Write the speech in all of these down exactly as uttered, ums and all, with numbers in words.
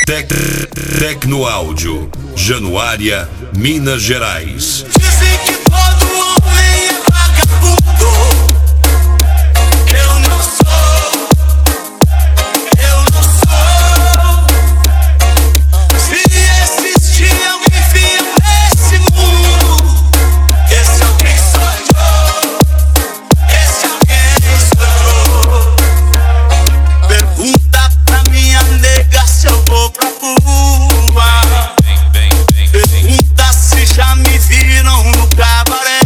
Tec... Tecnoáudio, Januária, Minas Gerais. Dizem que todo homem é vagabundo. Eu não sou, eu não sou. Se existir alguém fiel nesse mundo, esse alguém sou eu. Esse alguém sou eu. Pergunta pra minha nega se eu vou pra rua. Pergunta se já me viram no cabaré.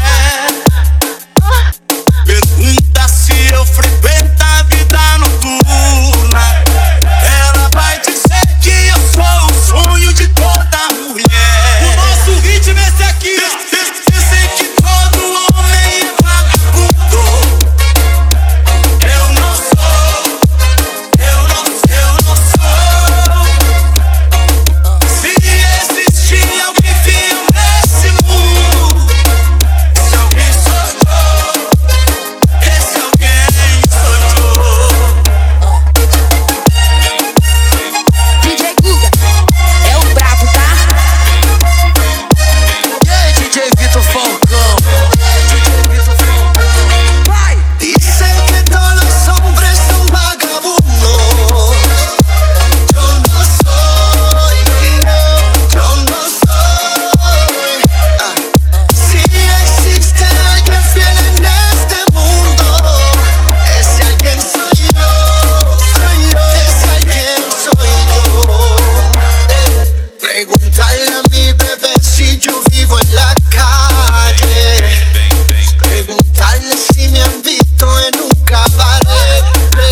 Pergunta se eu frequento a vida noturna. Ela vai dizer que eu sou o sonho de toda mulher. O nosso ritmo é esse aqui. Dizem que todo homem é vagabundo. Eu não sou, eu não, eu não sou. Se existir alguém fiel nesse mundo, esse alguém sou eu. Esse alguém sou eu. D J Guga é o brabo, tá? E aí, D J Vitor Falcão? D J Vitor Falcão. Vai! Dicen que todos los hombres son vagabundos. Yo no soy, yo no soy. Ah. Si existe alguien fiel en este mundo, ese alguien soy yo, soy yo, ese alguien soy yo. Eh. Preguntarle a mi bebé si yo vivo en la calle. Preguntarle si me han visto en un cabaret.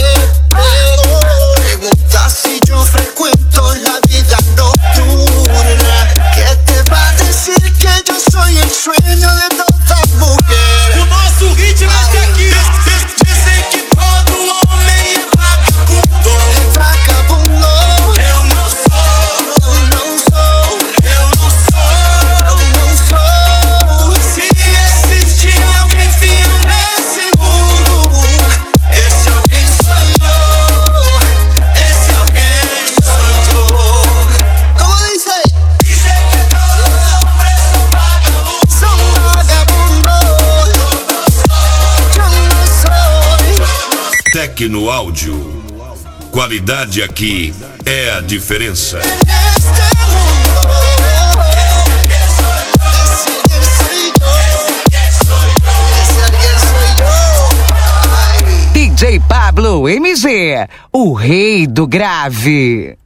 Pregunta si yo frecuento la vida nocturna. ¿Qué te va a decir que yo soy el sueño de toda mujer? O nosso ritmo é esse aqui. Dizem que todo homem é vagabundo. É vagabundo. Eu não sou, eu não sou, eu não sou, eu não sou. Se existir alguém fiel nesse mundo, esse alguém sou eu. Esse alguém sou eu. Como dice? Dizem que todos os hombres são vagabundos. Yo no soy. Tecnoáudio. Qualidade aqui é a diferença. Este mundo, esse alguien soy yo. Esse alguien soy yo. Ay. D J Pablo M G, o rei do grave.